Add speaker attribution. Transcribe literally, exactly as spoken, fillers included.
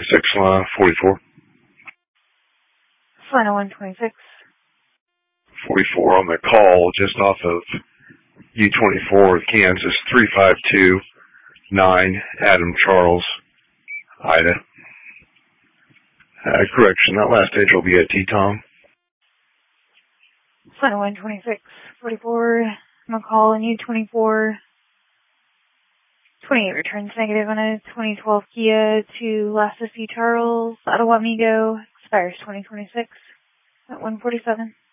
Speaker 1: twenty-six, line forty-four.
Speaker 2: Final one twenty-six.
Speaker 1: forty-four on the call just off of U twenty-four, Kansas, three five two nine, Adam Charles, Ida. Uh, correction, that last stage will be at T-Tom.
Speaker 2: Final one twenty-six, forty-four, McCall and U twenty-four. twenty-eight returns negative on a twenty twelve Kia to Last C Charles, Ottawa Migo, expires twenty twenty-six at one forty-seven.